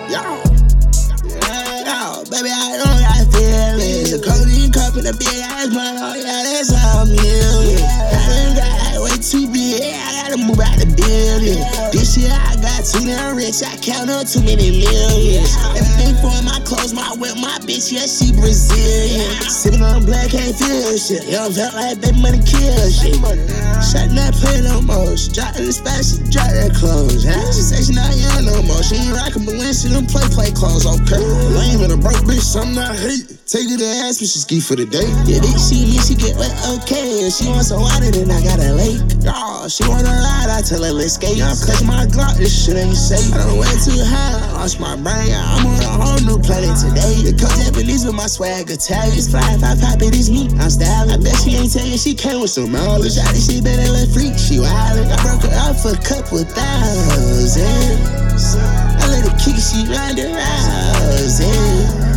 Yo. Yo, baby, I don't got feelings. The codeine cup and the big ass blunt, oh yeah, that's how I'm healing. I done got way too big, I gotta move out the building. This year I got too damn rich, I count up too many millions. Everything for my clothes, my whip, my bitch, yeah, she Brazilian. Sippin' on black, can't feel shit. Young felt like baby money kill shit. Shot not play no more. She drop in the spot, she drop that clothes. She say she not young no more. She ain't rockin', but when she done play clothes, okay. Lame and a broke bitch, something I hate. Take her to ass, but she ski for the day. Yeah, they see me, she get wet, okay. And she wants some water, then I got a lake. Oh, she wanna ride, I tell her let's skate. I'm clutching my Glock, this shit ain't safe. I done went too high, I lost my brain. I'm on a whole new planet today. The coach Japanese with my swag Italian. It's fly, if I pop it, it's me, I'm styling. I bet she ain't tell you she came with some knowledge. Shot this shit better let freak, she wildin'. I broke her off for a couple thousand. I let her kick it, she round and rousing.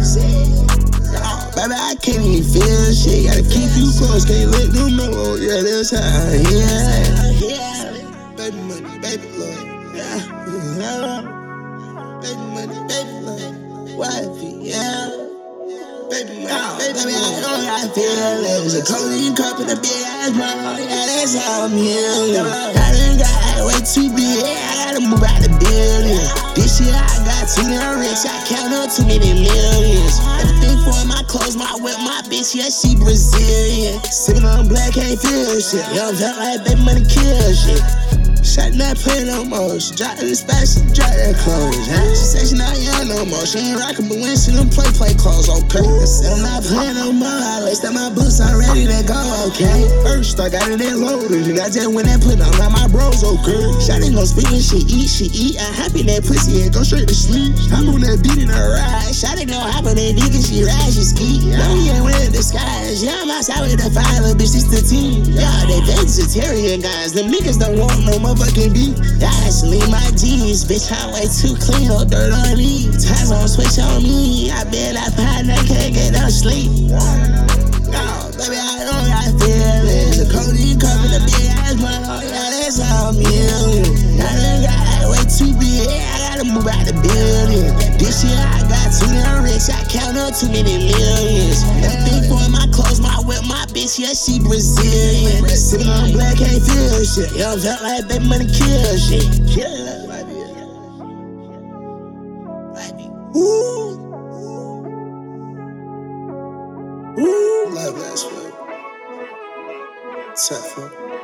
Baby, I can't even feel shit. Gotta keep you close, can't let them know. Yeah, that's how I am. Baby money, baby love. Yeah. Baby money, baby love. Wifey, yeah. Baby money, baby, I don't got feelings. The codeine cup and the big ass blunt, yeah, that's how I'm healing. I done got way too big, I gotta move out the building. This year I got too damn rich, I count up too many millions. Everything for my clothes, my whip, my bitch, yeah, she Brazilian. Sippin' on black, can't feel shit. Young felt like baby money kill shit. Shot not play no more. She drop in the spot, she drop that clothes. She say she not young no more. She ain't rockin', but when she done play clothes, okay. I said I'm not playing no more. I laced up my boots, I'm ready to go, okay. First I got it in loaded, and I just went and put on my bros, okay. Shot ain't gon' speak when she eat. I'm happy that pussy and go straight to sleep. I'm on that beat in her ride. Shot it gon' hop on that dick and she ride, she ski. No, we ain't wearing disguise. Yeah, I'm outside with the fire, little bitch, it's the team. Yeah, they vegetarian guys. Them niggas don't want no motherfucking beef. Yeah, actually my jeans, bitch, I'm way too clean, no dirt on me. Time on switch on me. I bet I find I can't get no sleep. No, baby, I don't got feelings. The codeine cup and the big ass blunt, oh yeah, that's how I'm healing. I done got way too big, I gotta move out the building. This year I got too damn rich, I count up too many millions. Everything for my clothes, my whip, my bitch, yeah, she Brazilian. Sippin' on black, can't feel shit. Young felt like baby money kill shit. Ooh. Ooh. Love that shit. Tough, huh?